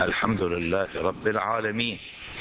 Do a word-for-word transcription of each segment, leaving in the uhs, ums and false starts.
الحمد لله رب العالمين.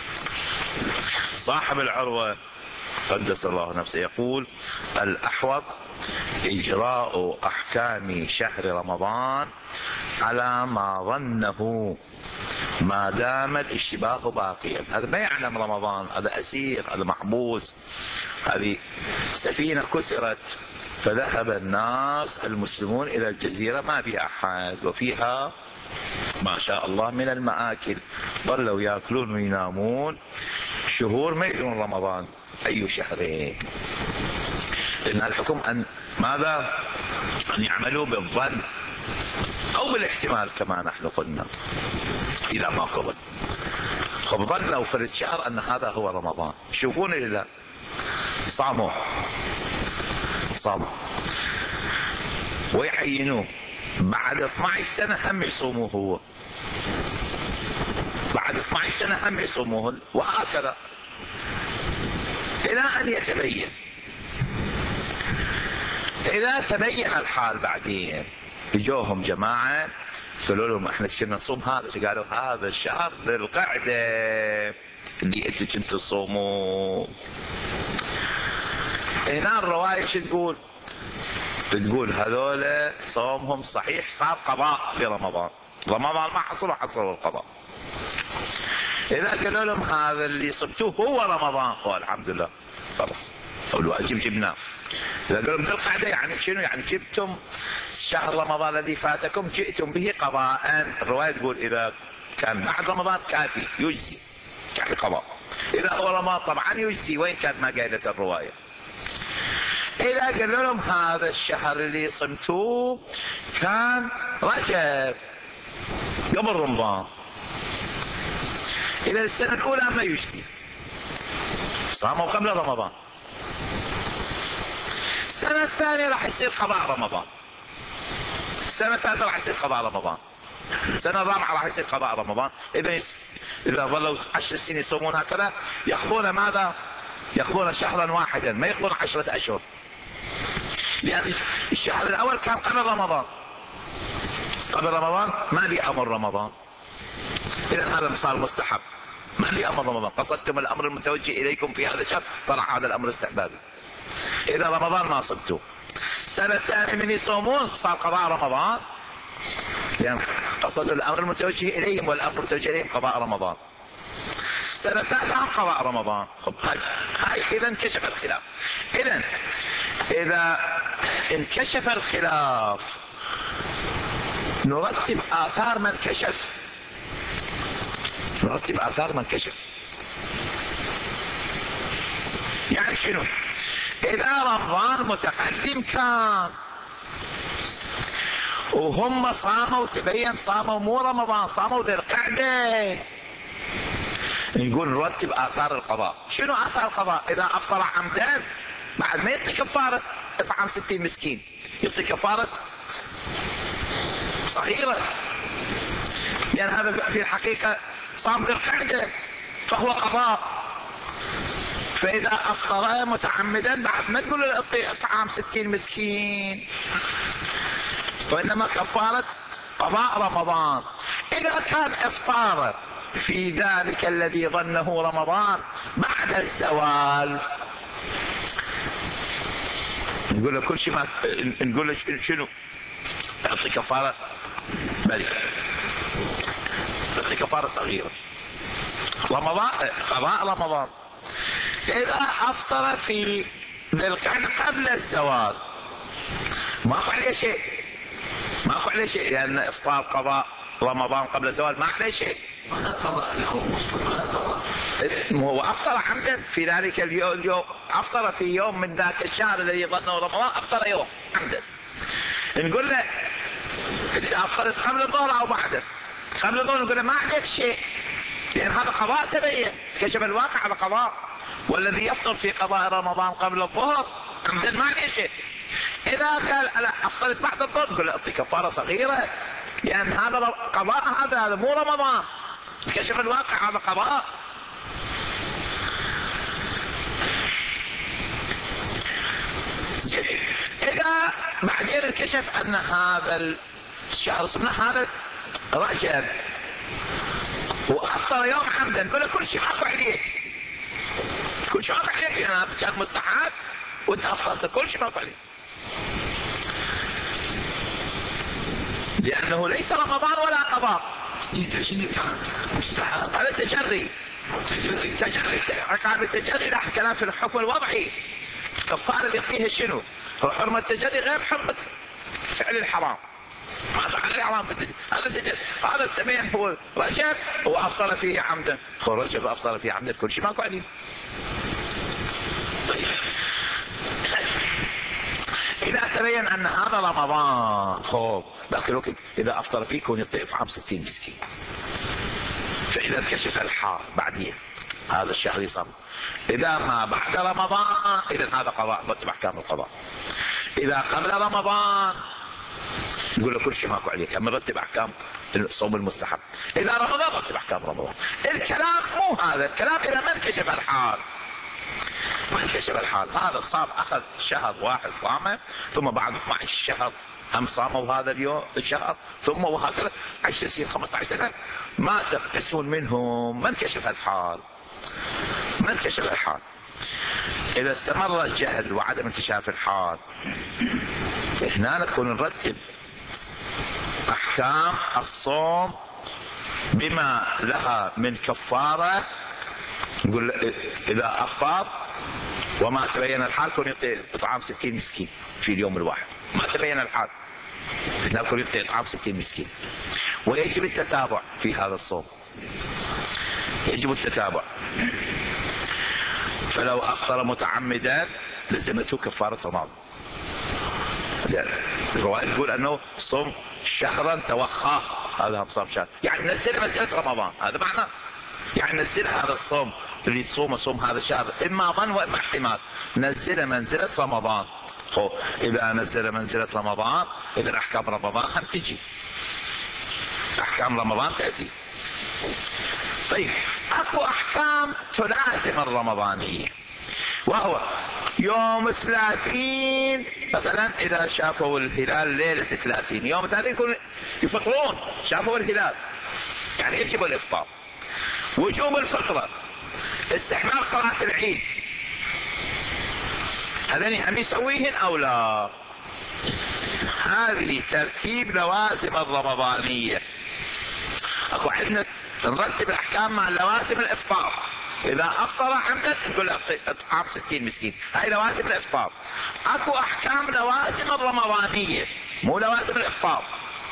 صاحب العروة قدس الله نفسه يقول: الأحوط إجراء أحكام شهر رمضان على ما ظنه ما دام الاشتباه باقيا. هذا ما يعلم رمضان، هذا أسير، هذا محبوس، هذه سفينة كسرت فذهب الناس المسلمون إلى الجزيرة ما بها أحد، وفيها ما شاء الله من المآكل، ظلوا يأكلون وينامون شهور ما يدرون رمضان أي شهرين. إن الحكم أن ماذا؟ أن يعملوا بالظن أو بالاحتمال كما نحن قلنا إذا ما قبل. خب ظنوا في الشهر أن هذا هو رمضان، شوفون إلا صاموا صاموا ويعينوه بعد اثنتا عشرة سنة هم يصوموه، هو بعد اثنتا عشرة سنة هم يصوموه، وهكذا إلى أن يتبين. إذا تبين الحال بعدين يجوهم جماعة قالوا لهم احنا كنا نصوم هذا، قالوا هذا الشهر ذي القعدة اللي انتم كنتوا تصوموا. هنا الرواية شو تقول؟ تقول هذول صومهم صحيح، صار قضاء في رمضان، رمضان ما حصلوا حصلوا القضاء. إذا قالوا لهم هذا اللي صبتوه هو رمضان، هو الحمد لله خلص الواجب جبناه. إذا قالوا لهم ذي القعدة يعني شنو؟ يعني جبتم شهر رمضان الذي فاتكم جئتم به قضاء. الرواية تقول إذا كان بعد رمضان كافي يجزي يعني قضاء، إذا هو رمضان طبعا يجزي وين كانت ما قالت الرواية. إذا قالوا لهم هذا الشهر اللي صمتوه كان رجب قبل رمضان، إذا السنة الأولى ما يجزي، صاموا قبل رمضان. السنة الثانية راح يصير قضاء رمضان، السنة الثالثة راح يصير قضاء رمضان، السنة الرابعة راح يصير قضاء رمضان. إذا يس... إذا ظلوا عشر سنين يصومون هكذا يأخذون ماذا؟ يأخذون شهرا واحدا، ما يأخذون عشرة أشهر، لأن الشهر الأول كان قبل رمضان، قبل رمضان ما لي أمر رمضان، إذا هذا صار مستحب، ما لي أمر رمضان، قصدتم الأمر المتوجه إليكم في هذا الشهر طلع هذا الأمر استحبابي. إذا رمضان ما صبتوه، السنة الثانية من يصومون صار قضاء رمضان، لأن قصد الأمر المتوجه إليهم والأمر المتوجه إليهم قضاء رمضان. السنة الثالثة قضاء رمضان. خب هاي, هاي إذا انكشف الخلاف. إذا إذا انكشف الخلاف نرتب آثار من كشف، نرتب آثار من كشف. يعني شنو؟ إذا رمضان متقدم كان وهم صاموا تبين صاموا مو رمضان، صاموا ذي القعدة، نقول نرتب آثار القضاء. شنو آثار القضاء؟ إذا أفطر عمدا بعد ما يعطي كفارة إطعام ستين مسكين، يعطي كفارة صغيرة، لأن هذا في الحقيقة صام ذي القعدة فهو قضاء. فإذا أفطر متعمدا بعد ما تقول له إطعام ستين مسكين، وإنما كفارة قضاء رمضان. إذا كان إفطار في ذلك الذي ظنه رمضان بعد الزوال، نقول له كل شيء ما نقول له شنو؟ يعطي كفارة بل يعطي كفارة صغيرة رمضان، قضاء رمضان. إذا أفطر في ذي القعدة قبل الزوال ماكو عليه شيء، ماكو عليه شيء، لأن إفطار قضاء رمضان قبل الزوال ما عليه شيء. هو أفطر عمدا في ذلك اليوم، اليوم أفطر في يوم من ذاك الشهر الذي ظنه رمضان، أفطر يوم عمدا، نقول له أنت أفطرت قبل الظهر أو بعده؟ قبل الظهر نقول له ما عليك شيء، لأن هذا قضاء تبين، كشف الواقع على قضاء. والذي يفطر في قضاء رمضان قبل الظهر عمدا ما عليه شيء. إذا قال أنا أفطرت بعد الظهر نقول له أعطي كفارة صغيرة، لأن هذا قضاء، هذا هذا مو رمضان، كشف الواقع هذا قضاء. إذا بعدين انكشف أن هذا الشهر صمنا هذا رجب وأفطر يوم عمدا نقول له كل شيء ماكو عليك، كل شيء ماكو عليك، لأن هذا كان مستحب وأنت أفطرت، كل شيء ماكو عليك، لأنه ليس رمضان ولا قضاء. هذا تجري، تجري عقاب التجري له كلام في الحكم الوضعي. الكفارة اللي يعطيها شنو؟ حرمة التجري غير حرمة فعل الحرام. ما فعل الحرام هذا التجري، هذا التبين هو رجب هو أفطر فيه عمدا، هو رجب أفطر فيه عمدا كل شيء ماكو عليه. طيب إذا تبين أن هذا رمضان خوف ذاك الوقت إذا أفطر فيه يكون يعطي إطعام ستين مسكين. فإذا انكشف الحال بعدين هذا الشهر يصم. إذا ما بعد رمضان إذا هذا قضاء رتب أحكام القضاء. إذا قبل رمضان نقول له كل شيء ماكو عليك، أما رتب أحكام الصوم المستحب. إذا رمضان رتب أحكام رمضان. الكلام مو هذا الكلام إذا ما انكشف الحال، ما انكشف الحال هذا صام أخذ شهر واحد صامه، ثم بعد اثني عشر شهر هم صاموا هذا اليوم الشهر، ثم وهكذا عشر سنين خمسة عشر سنة مات قسم منهم، ما انكشف الحال، ما انكشف الحال. إذا استمر الجهل وعدم انكشاف الحال هنا نكون نرتب أحكام الصوم بما لها من كفارة. نقول إذا أفطر وما تبين الحال كون يعطي إطعام ستين مسكين في اليوم الواحد، ما تبين الحال هنا كون يعطي إطعام ستين مسكين. ويجب التتابع في هذا الصوم، يجب التتابع. فلو أفطر متعمدا لزمته كفارة رمضان. الرواية تقول أنه صوم شهرا توخاه، هذا صام شهر يعني نزل مسألة رمضان، هذا معناه يعني نزل هذا الصوم اللي تصوم صوم هذا الشهر إما ظن وإما احتمال، نزل منزلة رمضان. إذا نزل منزلة رمضان إذا أحكام رمضان هم تجي، أحكام رمضان تأتي. طيب أكو أحكام تلازم الرمضانية، وهو يوم الثلاثين مثلا إذا شافوا الهلال ليلة الثلاثين، يوم الثلاثين يكون يفطرون، شافوا الهلال يعني يجب الإفطار. وجوب الفطرة، استحباب صلاة العيد، هذين هم يسويهن أو لا؟ هذه ترتيب لوازم الرمضانية. أكو عندنا نرتب الأحكام مع لوازم الإفطار. إذا أفطر عمدا نقول له إطعام ستين مسكين، هاي لوازم الإفطار. أكو أحكام لوازم الرمضانية مو لوازم الإفطار.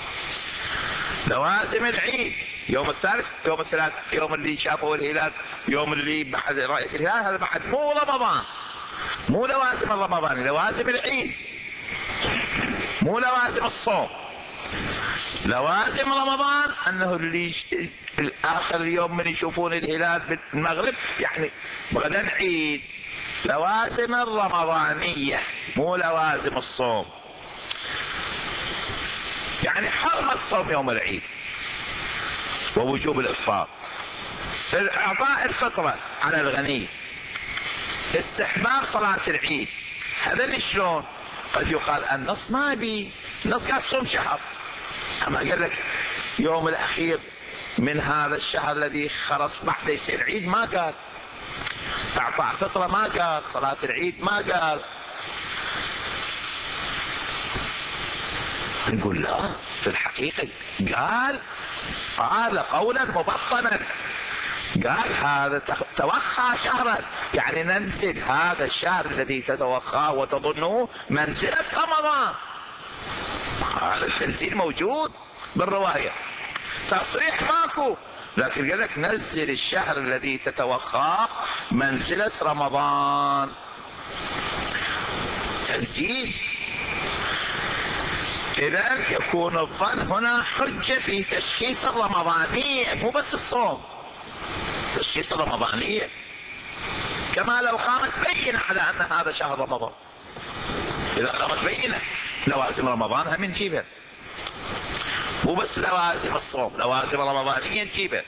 لوازم العيد يوم الثالث، يوم الثلاث، يوم اللي شافوا الهلال، يوم اللي بعد رؤية الهلال، هذا بعد مو رمضان، مو لوازم الرمضاني، لوازم العيد مو لوازم الصوم. لوازم رمضان أنه اللي آخر اليوم من يشوفون الهلال بالمغرب يعني غدا عيد. لوازم الرمضانية مو لوازم الصوم. يعني حرم الصوم يوم العيد ووجوب الإفطار، إعطاء الفطرة على الغني، استحباب صلاة العيد. هذا اللي شلون؟ قد يقال النص ما بي، النص قال صوم شهر، أما قال لك يوم الأخير من هذا الشهر الذي خلص بعد يصير عيد ما قال، إعطاء فطرة ما قال، صلاة العيد ما قال. نقول لا، في الحقيقة قال قال قولا مبطنا، قال هذا توخى شهرا، يعني ننزل هذا الشهر الذي تتوخاه وتظنه منزلة رمضان. هذا التنزيل موجود بالرواية، تصريح ماكو، لكن قال لك نزل الشهر الذي تتوخاه منزلة رمضان، تنزيل. إذن يكون الظن هنا حجة في تشخيص الرمضانية، مو بس الصوم، تشخيص الرمضانية. كما لو قامت بينة على أن هذا شهر رمضان، إذا قامت بينة لوازم رمضان هم نجيبها، مو بس لوازم الصوم، لوازم رمضانية نجيبها.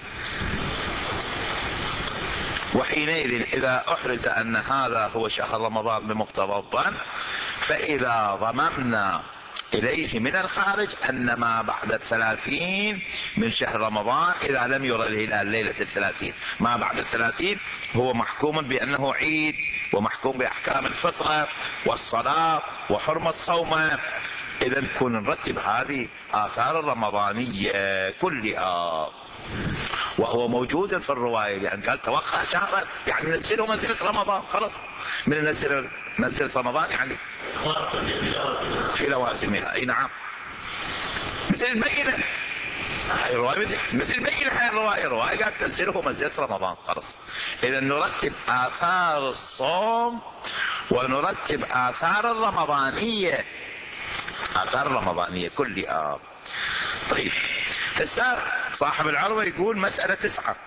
وحينئذ إذا أحرز أن هذا هو شهر رمضان بمقتضى الظن، فإذا ضممنا إليه من الخارج أن ما بعد الثلاثين من شهر رمضان إذا لم يرى الهلال ليلة الثلاثين، ما بعد الثلاثين هو محكوم بأنه عيد، ومحكوم بأحكام الفطرة والصلاة وحرمة صومه. إذا نكون نرتب هذه آثار الرمضانية كلها، وهو موجود في الرواية، لأن قال توقع شهرا يعني نزله منزلة رمضان، خلاص من نزل منزلة رمضان يعني في لوازمها. أي نعم، مثل البينة، هاي الرواية مثل مثل البينة، هاي الرواية الرواية قالت تنزله منزلة رمضان، خلاص. إذا نرتب آثار الصوم ونرتب آثار الرمضانية، آثار الرمضانية كلها. طيب هسه صاحب العروة يقول مسألة تسعة.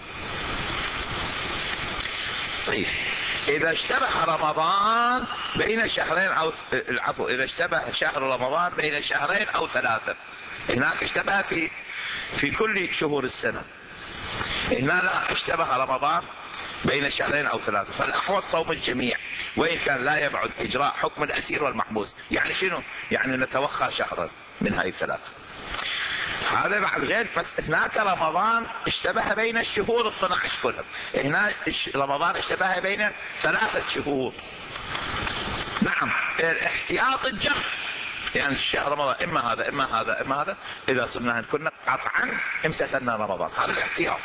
طيب إذا اشتبه رمضان بين شهرين أو العفو إذا اشتبه شهر رمضان بين شهرين أو ثلاثة، هناك اشتبه في في كل شهور السنة، هنا لا، اشتبه رمضان بين شهرين أو ثلاثة، فالأحوط صوم الجميع، وإن كان لا يبعد إجراء حكم الأسير والمحبوس. يعني شنو؟ يعني نتوخى شهرا من هاي الثلاثة. هذا بعد غير، بس هناك رمضان اشتبه بين الشهور الاثنى عشر كلها، هنا رمضان اشتبه بين ثلاثة شهور. نعم، الاحتياط الجمع، يعني الشهر رمضان إما هذا إما هذا إما هذا، إذا صرنا كنا قطعا امتثلنا رمضان، هذا الاحتياط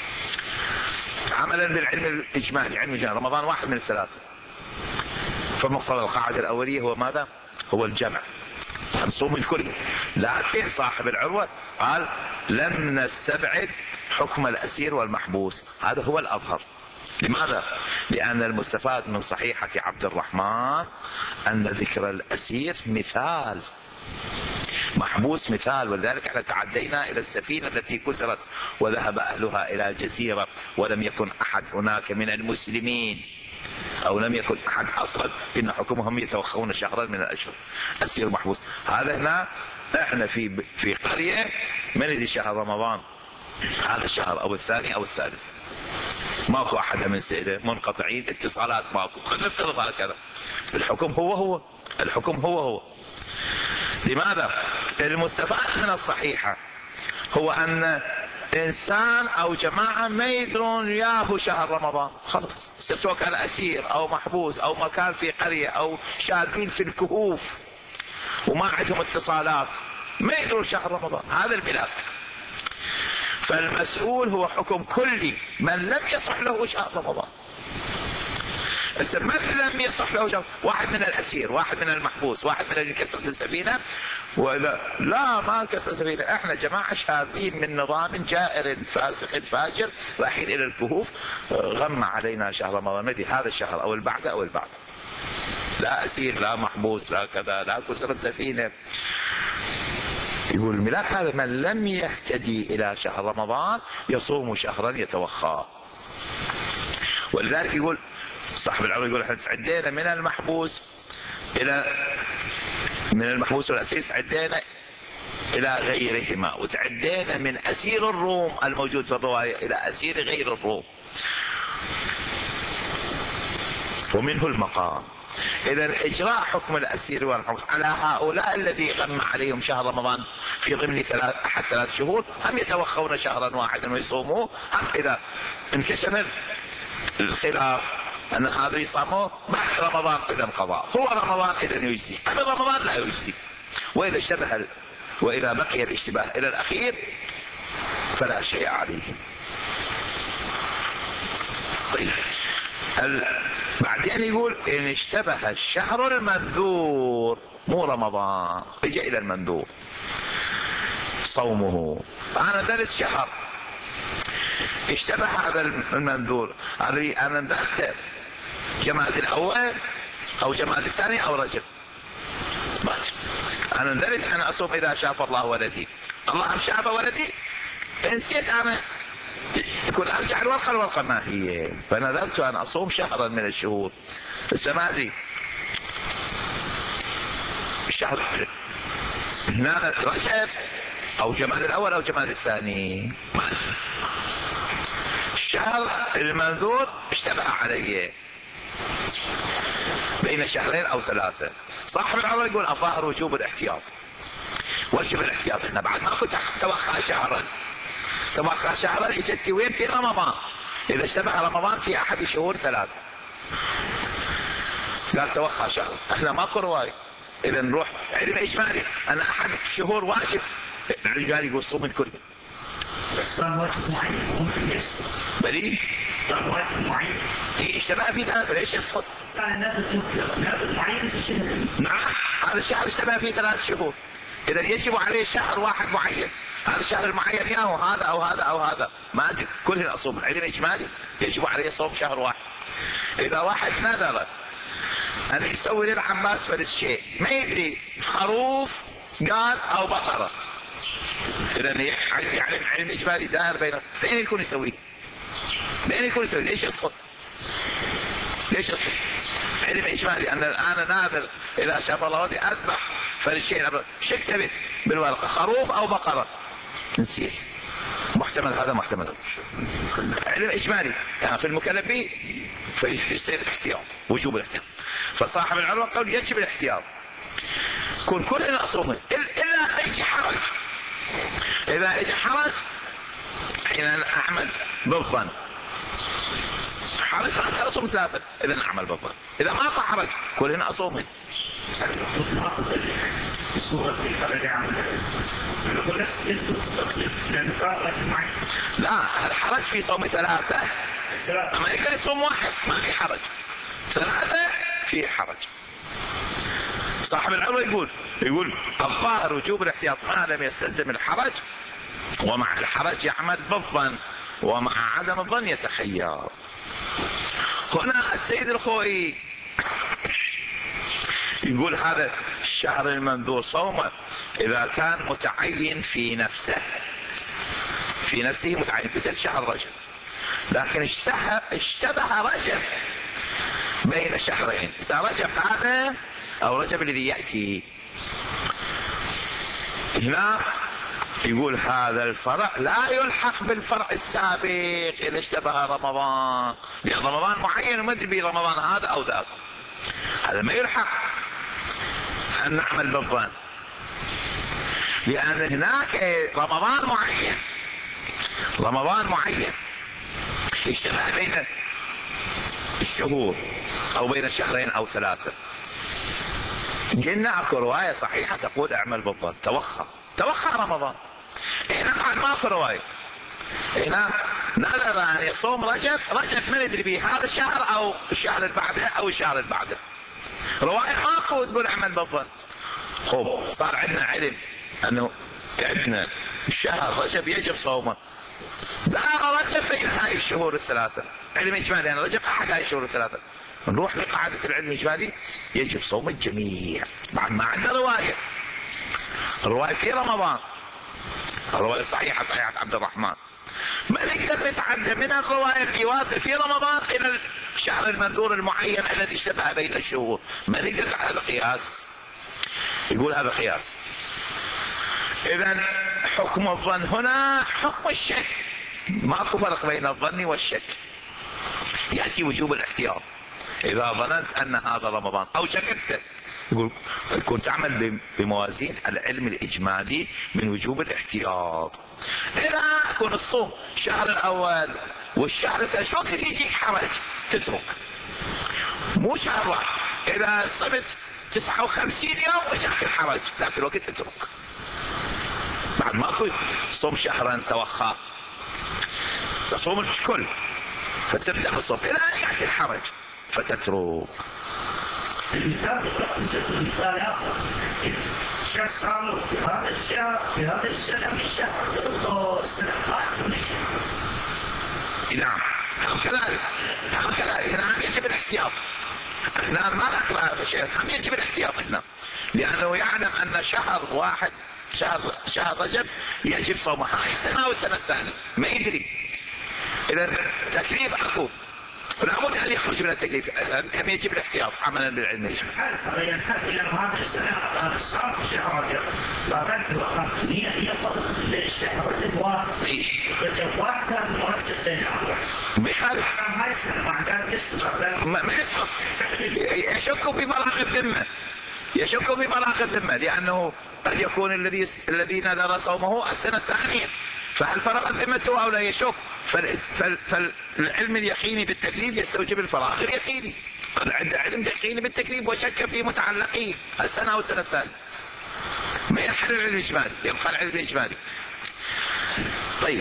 عملا بالعلم الإجمالي، علم الإجمالي رمضان واحد من الثلاثة. فمقتضى القاعدة الأولية هو ماذا؟ هو الجمع، نصوم الكل. لكن صاحب العروة قال لم نستبعد حكم الأسير والمحبوس، هذا هو الأظهر. لماذا؟ لأن المستفاد من صحيحة عبد الرحمن أن ذكر الأسير مثال، محبوس مثال، ولذلك احنا تعدينا إلى السفينة التي كسرت وذهب أهلها إلى جزيرة ولم يكن أحد هناك من المسلمين، أو لم يكن أحد أصلا، إن حكمهم يتوخون شهرا من الأشهر، أسير محبوس. هذا هنا احنا في في قرية من يدري شهر رمضان هذا الشهر أو الثاني أو الثالث، ماكو أحد من سيده، منقطعين، اتصالات ماكو، خلينا نفترض هكذا. الحكم هو هو الحكم هو هو لماذا؟ المستفاد من الصحيحة هو أن إنسان أو جماعة ما يدرون ياهو شهر رمضان، خلص، سواء كان أسير أو محبوس أو مكان في قرية أو شادين في الكهوف وما عندهم اتصالات، ما يدرون شهر رمضان، هذا الملاك. فالمسؤول هو حكم كلي من لم يصح له شهر رمضان. من لم يصح له شهر، واحد من الأسير، واحد من المحبوس، واحد من اللي كسرت السفينة، ولا لا ما كسر السفينة، احنا جماعة شاذين من نظام جائر فاسق فاجر رايحين إلى الكهوف، غم علينا شهر رمضان، ندي هذا الشهر أو البعد أو البعد، لا أسير لا محبوس لا كذا لا كسرت سفينة. يقول الملاك هذا من لم يهتدي إلى شهر رمضان يصوم شهرا يتوخى. ولذلك يقول صاحب العروة يقول احنا تعدينا من المحبوس إلى من المحبوس والأسير، تعدينا إلى غيرهما، وتعدينا من أسير الروم الموجود في الرواية إلى أسير غير الروم، ومنه المقام. إذا إجراء حكم الأسير والمحبوس على هؤلاء الذي غم عليهم شهر رمضان في ضمن ثلاث أحد ثلاث شهور، هم يتوخون شهرا واحدا ويصوموه، هم إذا انكشف الخلاف أن هذا يصاموه بعد رمضان إذا انقضى، هو رمضان إذا يجزي، قبل رمضان لا يجزي. وإذا اشتبه وإذا بقي الاشتباه إلى الأخير فلا شيء عليه. طيب بعدين يقول إن اشتبه الشهر المنذور، مو رمضان، اجى إلى المنذور صومه، أنا درس شهر اشتبه هذا المنذور، أنا ندرت جماد الأول أو جماد الثاني أو رجب، أنا ندرت أنا أصوم إذا شاف الله ولدي، الله شاف ولدي، نسيت أنا، يقول أرجع الورقة، الورقة ما هي، فنذرت أن أصوم شهرا من الشهور، بس ما أدري الشهر هنا رجب أو جماد الأول أو جماد الثاني، ما أدري. الشهر المنذور اشتبه علي، بين شهرين أو ثلاثة. صاحب العمر يقول الظاهر وجوب الاحتياط. وجب الاحتياط احنا بعد ما كنت توخى شهرا، توخى شهرا اجت وين؟ في رمضان. إذا اشتبه رمضان في أحد الشهور ثلاثة، قال توخى شهر، احنا ماكو رواية. إذا نروح علم إجمالي أن أحد الشهور واجب، الرجال يقول صوم الكل. بس واجب معين بلي واجب معين اشتبه في ثلاثة ليش يسقط؟ نعم هذا الشهر اشتبه في ثلاث شهور، إذا يجب عليه شهر واحد معين. هذا الشهر المعين يا هو هذا أو هذا أو هذا ما أدري، كلنا أصوم. علم إجمالي يجب عليه صوم شهر واحد. إذا واحد نذر أن يسوي للعباس فلس شيء ما يدري خروف قال أو بقرة، إذا يعني علم إجمالي دائر بين فين يكون يسوي؟ فين يكون يسوي؟ ليش يسقط؟ ليش يسقط؟ علم إجمالي أن الآن ناذر إذا شاف الله ودي أذبح فللشيء شك تبت بالورقة خروف أو بقرة نسيت، محتمل هذا محتمل. علم إجمالي يعني في المكلف به فيصير الاحتياط، وجوب الاحتياط. فصاحب العلم قال يجب الاحتياط. كن كلنا أصومه إلا يجي حرج. إذا يجي حرج حين أعمل بالظن حرج فأنا أصوم ثلاثة، إذا أعمل بالظن. إذا ما حرج كلنا أصومه. لا الحرج في صوم ثلاثة، أما يقدر يصوم واحد ما في حرج، ثلاثة في حرج. صاحب العلم يقول يقول الظاهر وجوب الاحتياط ما لم يستلزم الحرج، ومع الحرج يعمل بالظن، ومع عدم الظن يتخير. هنا السيد الخوئي يقول هذا الشهر المنذور صومه إذا كان متعين في نفسه، في نفسه متعين، مثل شهر رجب، لكن اشتبه اشتبه رجب بين شهرين، صار رجب هذا أو رجب الذي يأتي. هنا يقول هذا الفرع لا يلحق بالفرع السابق إذا اشتبه رمضان، لأن رمضان معين وما ادري رمضان هذا أو ذاك، هذا ما يلحق أن نعمل بالظن، لأن هناك رمضان معين، رمضان معين اشتبه بين الشهور أو بين شهرين أو ثلاثة. قلنا اكو رواية صحيحة تقول اعمل بالظن، توخى توخى رمضان. هنا بعد ماكو رواية، هنا نذر أن يصوم رجب، رجب ما ندري به هذا الشهر أو الشهر اللي بعده أو الشهر اللي بعده، رواية ماكو تقول اعمل بالظن. خب صار عندنا علم أنه عندنا الشهر رجب يجب صومه، دار رجب بين هاي الشهور الثلاثة، علم إجمالي أنا رجب أحد هاي الشهور الثلاثة، نروح لقاعدة العلم الإجمالي يجب صوم الجميع. بعد ما عندنا رواية، الرواية في رمضان، الرواية الصحيحة صحيحة عبد الرحمن، ما نقدر نتعدى من الرواية في في رمضان إلى الشهر المنذور المعين الذي اشتبه بين الشهور، ما نقدر على قياس. يقول هذا قياس. إذن حكم الظن هنا حكم الشك، ماكو فرق بين الظن والشك. يأتي وجوب الاحتياط. إذا ظننت أن هذا رمضان أو شككت، يقول كنت تعمل بموازين العلم الإجمالي من وجوب الاحتياط. إذا يكون الصوم الشهر الأول والشهر الثاني شو وقت يجيك حرج تترك، مو شهر واحد. إذا صمت تسعة وخمسين يوم وجاك الحرج لكن الوقت تترك. بعد ما صوم شهرا توخى تصوم الكل فتبدأ بالصوم إلى أن يأتي الحرج فتترك. مثال آخر، شخص عمره في هذا الشهر في هذا السنة في الشهر السنة نعم كذلك كذلك هنا يجب الاحتياط. هنا ما نقرأ هذا الشيء، يجب الاحتياط هنا لأنه يعلم أن شهر واحد شهر شهر رجب يجب صومه هاي السنة والسنة الثانية ما يدري. إذا تكليف أكو لابد ان يخرج من التكليف، هم يجب الاحتياط عملا بالعلم الاجمالي. ينحل الى هذا السنه الصعب شهر رجب، فبعد هي هي الشهر رجب واحد كان مرتب بينهم. بحالة ما يصح يشك في فراغ الذمه، يشك في فراغ الذمه، لانه قد يكون الذي الذي نذر صومه السنه الثانيه، فهل فرغ ذمته او لا يشك؟ فالعلم اليقيني بالتكليف يستوجب الفراغ اليقيني، قد عنده علم يقيني بالتكليف وشك في متعلقه السنه او السنه الثانيه، ما ينحل العلم الاجمالي، يبقى العلم الاجمالي. طيب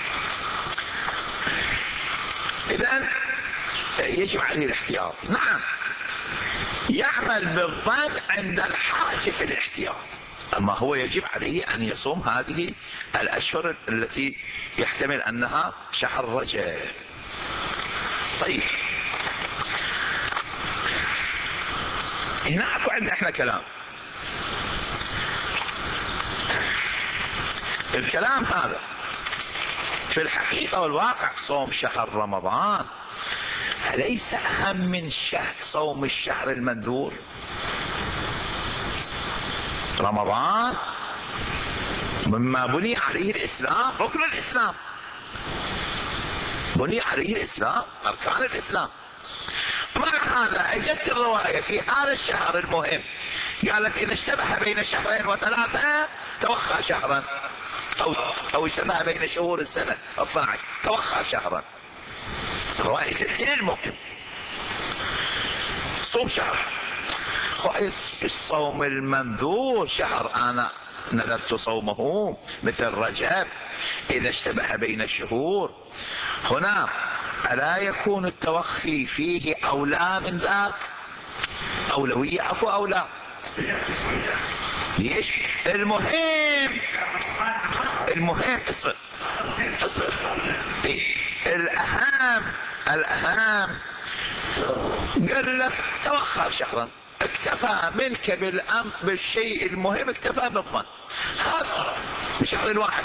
إذن يجب عليه الاحتياط. نعم يعمل بالظن عند الحاجة في الاحتياط، أما هو يجب عليه أن يصوم هذه الأشهر التي يحتمل أنها شهر رجب. طيب هنا أكو عندنا احنا كلام، الكلام هذا في الحقيقة والواقع صوم شهر رمضان أليس أهم من شهر صوم الشهر المنذور؟ رمضان مما بني عليه الإسلام، ركن الإسلام، بني عليه الإسلام، أركان الإسلام. مع هذا أجت الرواية في هذا الشهر المهم قالت إذا اشتبه بين شهرين وثلاثة توخى شهرا، أو أو اشتبه بين شهور السنة اثني عشر توخى شهرا. رواية جدا المهم صوم شهر، في الصوم المنذور شهر أنا نذرت صومه مثل رجب إذا اشتبه بين الشهور، هنا ألا يكون التوخي فيه أولى من ذاك؟ أولوية أكو أولى؟ ليش؟ المهم المهم اصبر اصبر الأهم الأهم قال لك توخى شهرا، اكتفى منك بالأم بالشيء المهم، اكتفى بالظن هذا بشهر الواحد.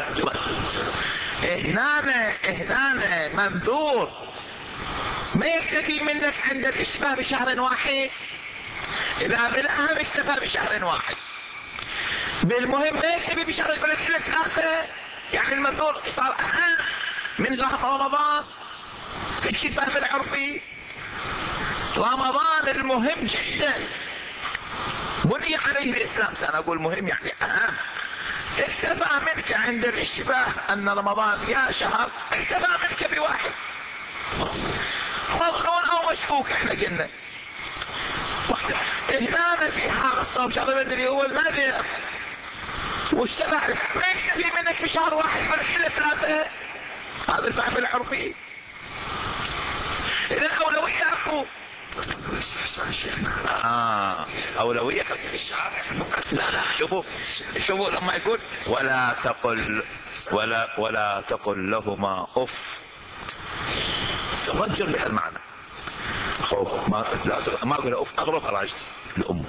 هنا هنا منذور ما يكتفي منك عند الاشتباه بشهر واحد، إذا بالأهم اكتفى بشهر واحد، بالمهم ما يكتفي بشهر ثلاثة، يعني المنذور صار أهم من شهر رمضان في الفهم العرفي. رمضان المهم جدا بني عليه الإسلام، سنقول مهم يعني أهم، اكتفى منك عند الاشتباه أن رمضان يا شهر، اكتفى منك بواحد مظنون أو مشكوك. احنا قلنا هنا في هذا الصوم شهر الذي هو النذر واشتبه ما يكتفي منك بشهر واحد من ثلاثة، هذا الفهم العرفي. إذن أولوية أكو آه أولوية لا لا شوفوا شوفوا لما يقول ولا تقل ولا ولا تقل لهما أف، ترجل بهذا المعنى. خوف ما لا ما أقول أف أغرب راجتي لأمه.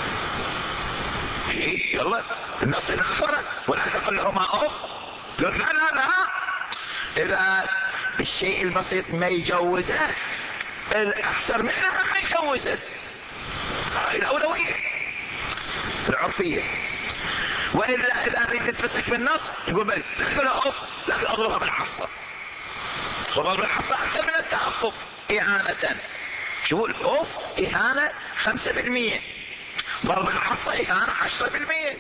إيه يلا الناس نخبرت ولا تقل لهما أف، لا لا لا إذا الشيء البسيط ما يجوزه الأكثر منها ما يجوزه، الأولوية العرفية. وإلا إذا أريد تتمسك بالنص يقول بل لا تقول أوف لكن أضربها بالعصا، وضرب العصا أكثر من التعطف إهانة. شو الأوف إهانة خمسة بالمية، ضرب العصا إهانة عشرة بالمية،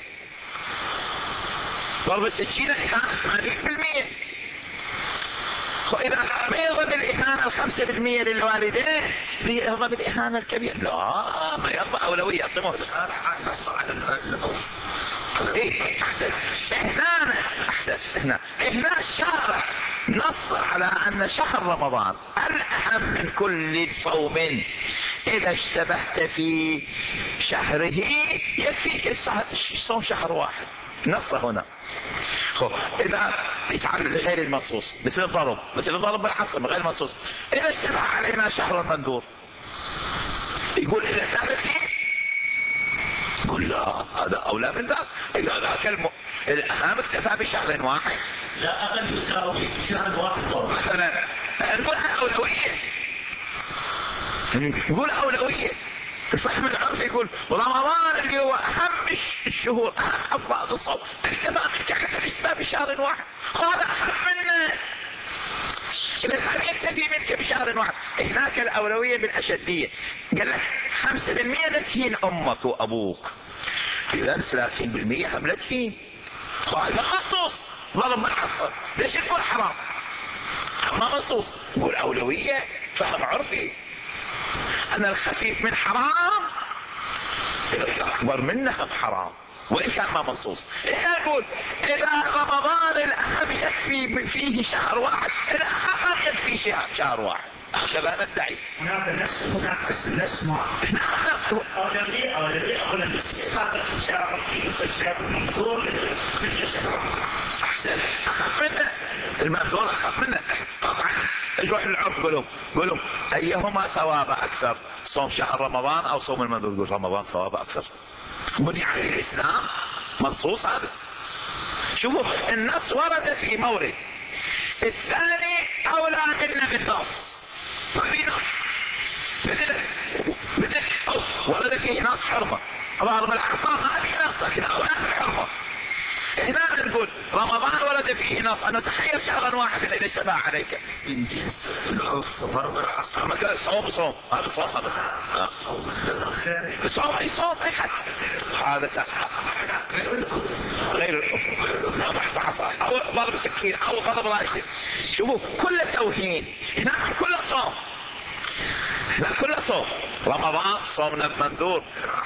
ضرب السكينة إهانة ثمانين بالمية. وإذا ما يرضى بالإهانة الخمسة بالمية للوالدين يرضى بالإهانة الكبيرة، لا ما يرضى، أولوية أعطمه نص على الأوف. إيه أحسن هنا أحسن هنا هنا الشارع نص على أن شهر رمضان الأهم من كل صوم، إذا اشتبهت في شهره يكفيك صوم شهر واحد، نص هنا. إذا يتعلل غير المنصوص مثل الضرب مثل الضرب بالعصا غير المنصوص، إذا اشتبه علينا شهر المنذور يقول إذا ثالثين يقول لا هذا أولى من ذاك، إذا ذاك الم... الأهم اكتفى بشهر واحد، لا أقل يساوي شهر واحد مثلا نقول أولوية يقول أولوية. الفهم العرفي يقول رمضان اللي هو أهم الشهور، أهم أفراد الصوم، اكتفى منك حتى الإسباب بشهر واحد، هذا أخف منه، إذا كان يكتفي منك بشهر واحد. هناك الأولوية بالأشدية، قال لك خمسة بالمئة لا تهين أمك وأبوك، إذا ثلاثين بالمئة هم لا تهين، هذا خصوص ضرب العصر، ليش تقول حرام؟ ما منصوص، يقول أولوية فهم عرفي أن الخفيف من حرام الأكبر منه حرام وإن كان ما منصوص. إحنا نقول إذا رمضان الأهم يكفي فيه شهر واحد، الأخف يكفي شهر واحد، هكذا ندعي. هناك ناس هناك ناس ما ناس أولوية أولوية أولا باستفادة الشهر في الشهر المنظور مثل الشهر. أحسن، أخف منه المنظور، أخف منه قطعا. يروح العرف يقولون يقولون أيهما ثواب أكثر، صوم شهر رمضان أو صوم المنظور؟ يقول رمضان ثواب أكثر، بني عليه الإسلام، منصوص هذا. شوفوا النص ورد في مورد، الثاني أولى منا بالنص، ما في نص مثل مثل ورد فيه نص حرمة، ضرب العصا ما في نص لكن أولى في الحرمة. هنا نقول رمضان ورد فيه نص أنه تخير شهرا واحدا إذا اشتبه عليك من جنس العرف ضرب العصا، مثلا صوم صوم هذا صوم هذا صوم الخير صوم أي صوم أي حد هذا غير الأم حصى حصى أو ضرب سكين أو ضرب رايح. شوفوا كل توهين، هنا كل صوم، هنا كل صوم. رمضان صومنا المنذور،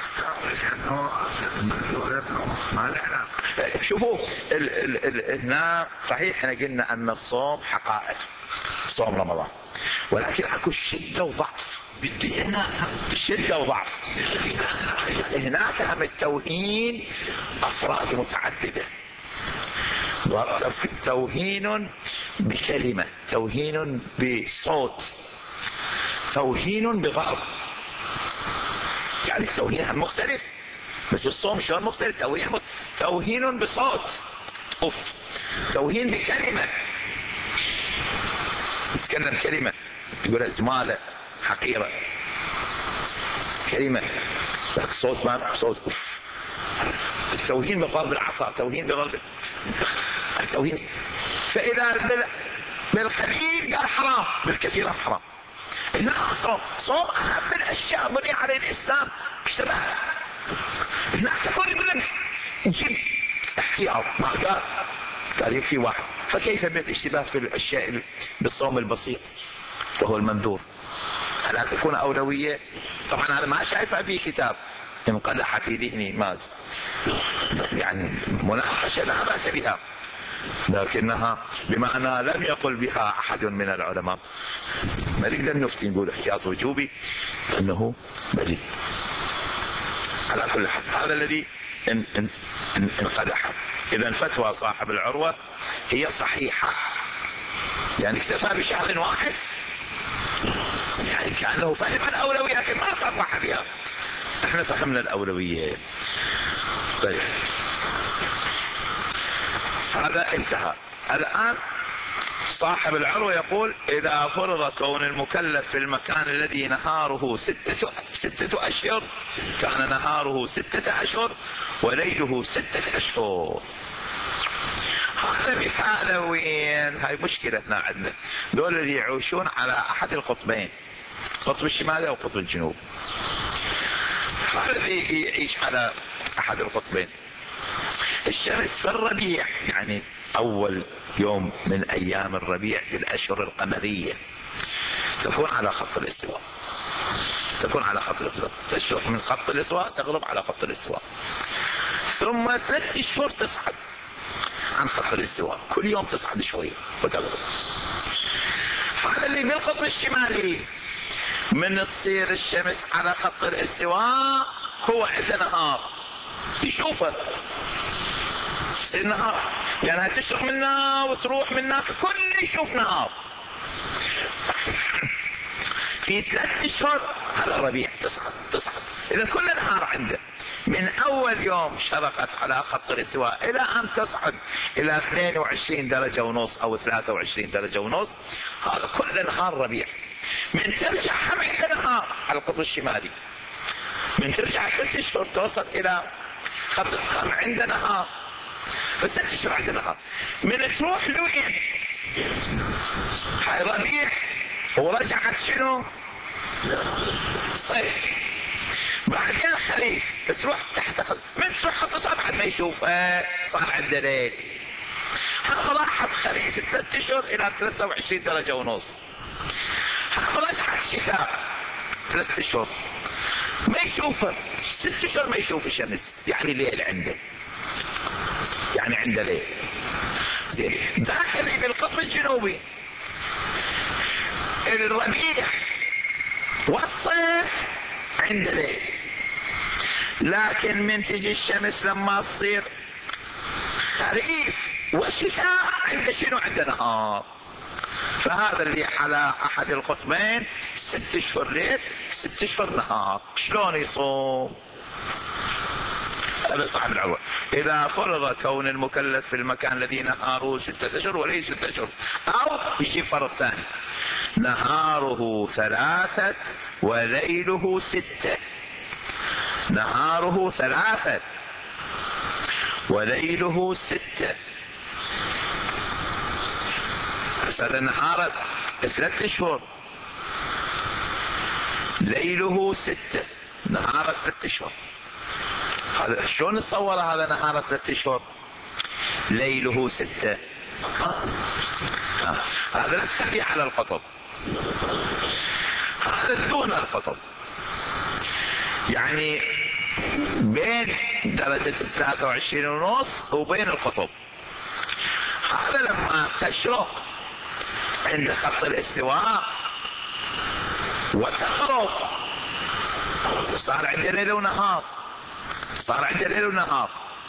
ما له علاقة. شوفوا ال ال ال هنا صحيح احنا قلنا ان الصوم حقائق، صوم رمضان، ولكن اكو شده وضعف، بدي هنا شده وضعف. هناك هم التوهين افراد متعدده، توهين بكلمه، توهين بصوت، توهين بضرب، يعني التوهين مختلف، بس الصوم شلون مختلف؟ توهين توهين بصوت، اوف، توهين بكلمه، يتكلم كلمه يقول زماله حقيره، كلمه لك صوت ما صوت، اوف. التوهين بضرب العصا، توهين بضرب التوهين. فاذا بالقليل قال حرام، بالكثير حرام. هنا صوم صوم اهم من الاشياء بني عليه الاسلام، اشتبه. هناك تقول يقول لك جيب احتياط، ما قال قال يكفي واحد، فكيف بالاشتباه في الاشياء بالصوم البسيط وهو المنذور؟ ألا تكون أولوية؟ طبعا هذا ما شايفها في كتاب، انقدح في ذهني ما يعني مناقشة لا بأس بها، لكنها بمعنى لم يقل بها أحد من العلماء. ما نقدر نفتي نقول احتياط وجوبي أنه بلي. على كل حال هذا الذي ان ان ان انقدح. إذا فتوى صاحب العروة هي صحيحة، يعني اكتفى بشهر واحد، يعني كأنه فهم الأولوية لكن ما صرح بها. احنا فهمنا الأولوية. طيب هذا انتهى. الآن صاحب العروة يقول إذا فرض كون المكلف في المكان الذي نهاره ستة, ستة أشهر كان نهاره ستة أشهر وليله ستة أشهر. هذا مثال وين؟ هاي مشكلتنا عندنا، دول الذي يعيشون على أحد القطبين، قطب الشمالي أو قطب الجنوب. هذا الذي يعيش على أحد القطبين، الشمس في الربيع، يعني أول يوم من أيام الربيع بالأشهر القمرية تكون على خط الاستواء، تكون على خط الاستواء، تشرق من خط الاستواء تغرب على خط الاستواء، ثم ست شهور تصعد عن خط الاستواء، كل يوم تصعد شوية وتغرب. هذا اللي بالقطب الشمالي من تصير الشمس على خط الاستواء هو عنده نهار يشوفه، يصير نهار، لأنها يعني تشرق منا وتروح منا كل يشوف نهار. في ثلاث اشهر هذا الربيع تصعد تصعد، إذا كل نهار عنده من أول يوم شرقت على خط الاستواء إلى أن تصعد إلى اثنين وعشرين درجة ونص أو ثلاثة وعشرين درجة ونص، هذا كل نهار ربيع. من ترجع هم عند نهار على القطب الشمالي، من ترجع ست أشهر توصل إلى خط هم عند نهار، بس ست أشهر عند نهار. من تروح لوين؟ هاي ربيع ورجعت شنو؟ صيف. بعدين خريف تروح تحت خط... من تروح خط الصيف بعد ما يشوف آه صار عنده ليل. هم راحت خريف ثلاث اشهر الى ثلاثة وعشرين درجة ونص. هم رجعت شتاء ثلاث اشهر ما يشوفه، ست اشهر ما يشوف الشمس، يعني ليل عنده، يعني عنده ليل. زين داخلي بالقطب الجنوبي الربيع والصيف عنده ليل، لكن من تجي الشمس لما تصير خريف وشتاء عنده شنو؟ عنده نهار. فهذا اللي على احد القطبين ست اشهر ليل ست اشهر نهار. شلون يصوم؟ هذا صاحب العروة. إذا فرض كون المكلف في المكان الذي نهاره ستة أشهر وليس ستة أشهر، أو يجي فرض ثاني نهاره ثلاثة وليله ستة، نهاره ثلاثة وليله ستة. هذا النهار ثلاثة أشهر ليله ستة، نهار ثلاثة أشهر. هذا شلون نتصور هذا نهار ثلاثة أشهر ليله ستة؟ هذا السريع على القطب، هذا دون القطب، يعني بين درجة ثلاثة وعشرين ونص وبين القطب. هذا لما تشرق عند خط الاستواء وتغرب صار عنده ليل ونهار، صار عنده ليل ونهار.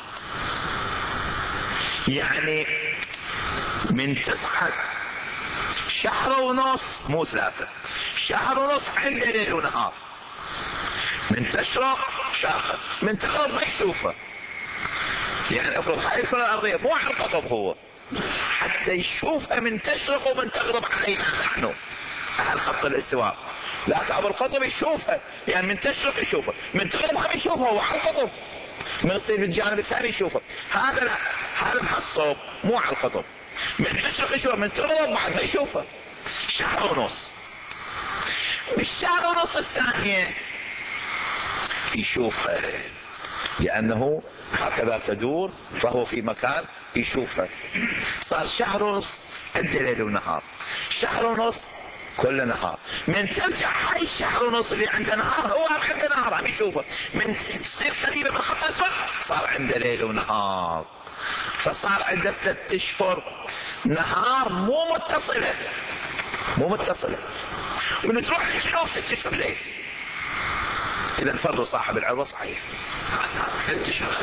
يعني من تصعد شهر ونص مو ثلاثة، شهر ونص عنده ليل ونهار. من تشرق شاخر، من تغرب ما يشوفه. يعني افرض هاي الكرة الأرضية مو على القطب هو، حتى يشوفها من تشرق ومن تغرب علينا نحن على خط الاستواء، لكن ابو القطب يشوفها، يعني من تشرق يشوفها، من تغرب هم يشوفها هو على القطب، من يصير بالجانب الثاني يشوفها. هذا لا، هذا مع الصوب مو على القطب، من تشرق يشوفها، من تغرب بعد ما يشوفها. شهر ونص، بالشهر ونص الثانية يشوفها، لأنه هكذا تدور فهو في مكان يشوفها. صار شهر ونص عنده ليل ونهار، شهر ونص كل نهار. من ترجع هاي الشهر ونص اللي عنده نهار هو عنده نهار عم يشوفه، من تصير قريبة من خط الأسود صار عنده ليل ونهار. فصار عنده ثلاثة اشهر نهار مو متصلة، مو متصلة. ومن تروح للجنوب ست اشهر ليل. إذا الفرض صاحب العروة صحيح. ثلاثة اشهر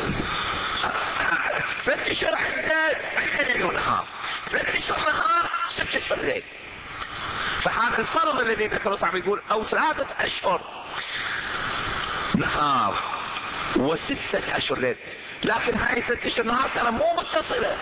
ثلاثة اشهر عنده عنده ليل ونهار، ثلاثة اشهر نهار ست اشهر ليل. فهذا الفرض الذي ذكره صاحب يقول او ثلاثة اشهر نهار وستة اشهر ليل، لكن هاي ستة اشهر نهار ترى مو متصلة،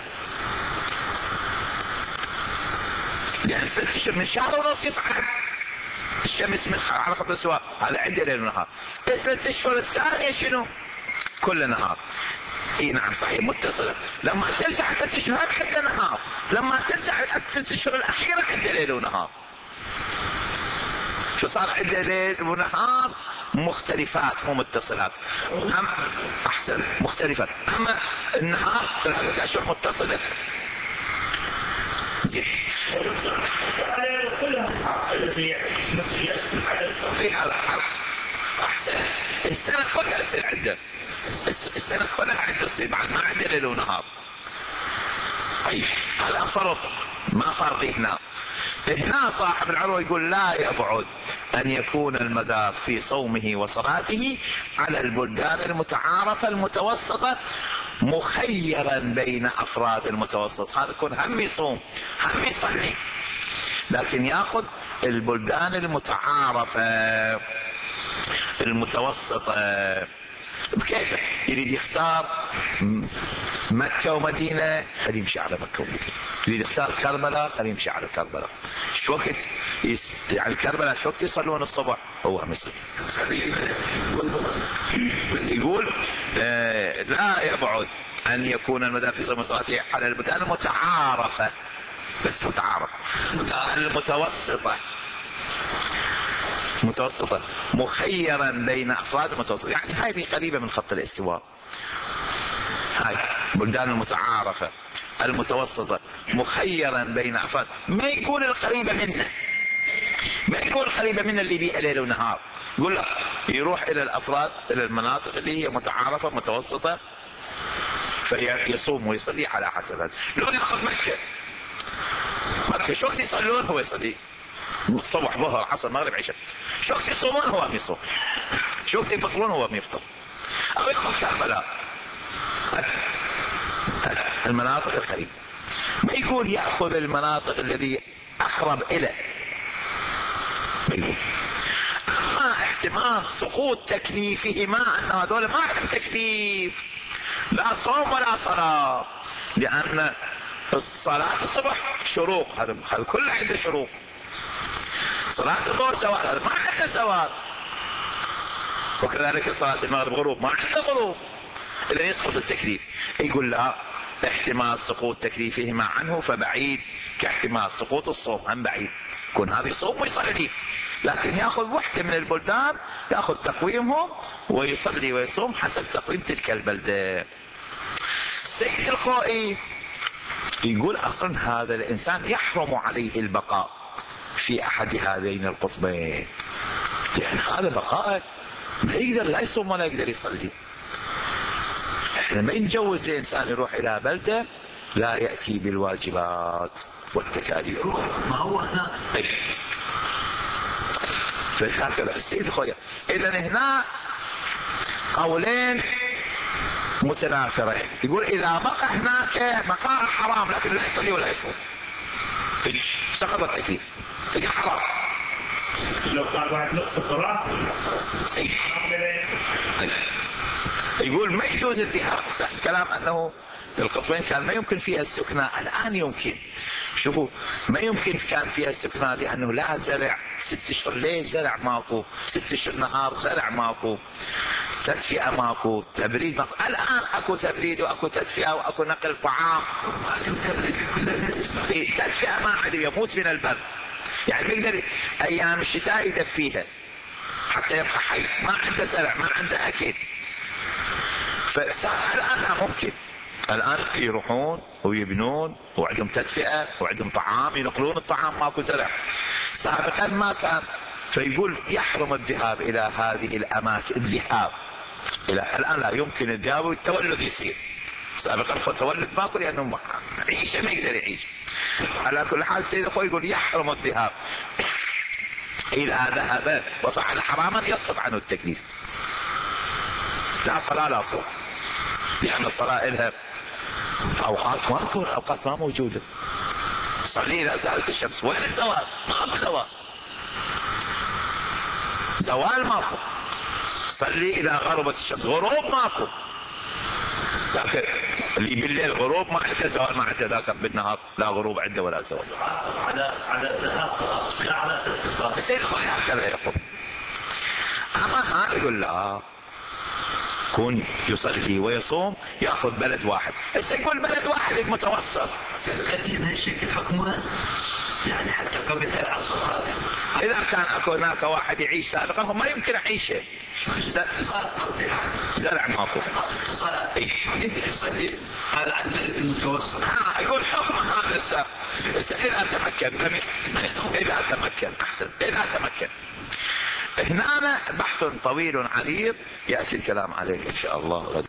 يعني ستة اشهر من شهر ونص يصعد الشمس من على خط الاستواء، هذا عنده ليل ونهار. ثلاثة اشهر الثانية شنو؟ كل نهار. اي نعم صحيح متصلة. لما ترجع ثلاثة اشهر عنده نهار، لما ترجع ثلاثة اشهر الاخيرة عنده ليل ونهار. فصار عنده ليل ونهار مختلفات مو متصلات. أم احسن مختلفات. اما النهار ثلاثة اشهر متصلة. زين. في هذا احسن. السنة كلها يصير عنده، السنة كلها عنده يصير بعد ما عنده ليل ونهار. طيب هذا فرض ما فرض هنا. هنا صاحب العروة يقول لا يبعد أن يكون المدار في صومه وصلاته على البلدان المتعارفة المتوسطة مخيرا بين أفراد المتوسط. هذا يكون هم يصوم هم يصلي، لكن يأخذ البلدان المتعارفة المتوسطة بكيفه، يريد يختار مكة ومدينة خليه يمشي على مكة ومدينة، يريد يختار كربلاء خليه يمشي على كربلاء. شو وقت يس... يعني كربلاء شو وقت يصلون الصبح؟ هو مثل يقول آه لا يبعد أن يكون المدافع المصلاتية على البلدان المتعارفة، بس متعارفة المتوسطة متوسطة مخيرا بين أفراد متوسطة، يعني هاي في قريبة من خط الاستواء، هاي بلدان المتعارفة المتوسطة مخيرا بين أفراد، ما يقول القريبة منه، ما يقول القريبة منه اللي بيها ليل ونهار، يقول لك يروح إلى الأفراد إلى المناطق اللي هي متعارفة متوسطة فيصوم ويصلي على حسب هذا. لو يأخذ مكة، مكة شو وقت يصلون هو يصلي، صبح ظهر عصر مغرب عشاء، شو وقت يصومون هو يصوم، شو وقت يفطرون هو يفطر. أو يأخذ كربلاء المناطق القريبة، ما يقول يأخذ المناطق الذي أقرب إليه، ما يقول. أما احتمال سقوط تكليفهما أن هذول ما عندهم تكليف، لا صوم ولا صلاة، لأن الصلاة الصبح شروق، هذا كله عنده شروق، صلاة الظهر زوال، هذا ما عنده زوال، وكذلك صلاة المغرب غروب ما عنده غروب، إذا يسقط التكليف. يقول لا، احتمال سقوط تكليفهما عنه فبعيد كاحتمال سقوط الصوم عن بعيد، يكون هذا يصوم ويصلي، لكن ياخذ وحده من البلدان ياخذ تقويمهم ويصلي ويصوم حسب تقويم تلك البلده. السيد الخوئي يقول اصلا هذا الانسان يحرم عليه البقاء في احد هذين القطبين، يعني هذا بقاء ما يقدر لا يصوم ولا يقدر يصلي. احنا ما نجوز الانسان يروح الى بلده لا ياتي بالواجبات والتكاليف. ما هو هنا فهكذا السيد الخوئي. اذا هنا قولين متنافرين، يقول اذا بقى هناك مقام حرام لكن لا يصلي ولا يصوم سقط التكليف، لكن حرام. لو كان واحد نصف التراث يقول ما يجوز الذهاب، كلام انه القطبين كان ما يمكن فيها السكنى، الان يمكن. شوفوا ما يمكن كان فيها السكنى لانه لا زرع، ست اشهر ليل زرع ماكو، ست اشهر نهار زرع ماكو، تدفئة ماكو، تبريد ماكو. الان اكو تبريد واكو تدفئة واكو نقل طعام، تدفئة ما عاد يموت من البرد، يعني بيقدر ايام الشتاء يدفيها حتى يبقى حي، ما عنده زرع ما عنده اكل. فالان ممكن الان يروحون ويبنون وعندهم تدفئة وعندهم طعام ينقلون الطعام، ماكو زرع. سابقا ما كان، فيقول يحرم الذهاب الى هذه الاماكن، الذهاب الى الان لا يمكن الذهاب والتولد يصير، سابقا التولد ماكو لانه عيشه ما يقدر يعيش. على كل حال السيد الخوئي يقول يحرم الذهاب، اذا ذهب وفعل حراما يسقط عنه التكليف، لا صلاة لا صوم، لأن الصلاة إلها أوقات ماكو، أوقات ما موجودة. صلي إذا زالت الشمس، وين الزوال؟ ماكو زوال، زوال ماكو. صلي إذا غربت الشمس، غروب ماكو، لكن اللي بالليل غروب ما عنده زوال، ما عنده ذاك بالنهار لا غروب عنده ولا زوال. على على الذهاب لا على الاتصال. السيد الخوئي هكذا يقول. أما هذا يقول لا، يكون يصلي ويصوم ياخذ بلد واحد، بس يقول بلد واحد متوسط. القديم هالشكل حكمه يعني حتى قبل العصر هذا، اذا كان اكو هناك واحد يعيش سابقا هو ما يمكن يعيشه، زرع ماكو يقدر يصلي هذا على البلد المتوسط. ها يقول حكم هذا السابق، بس اذا تمكن، اذا تمكن احسن، اذا تمكن. هنا بحث طويل عريض يأتي الكلام عليه إن شاء الله.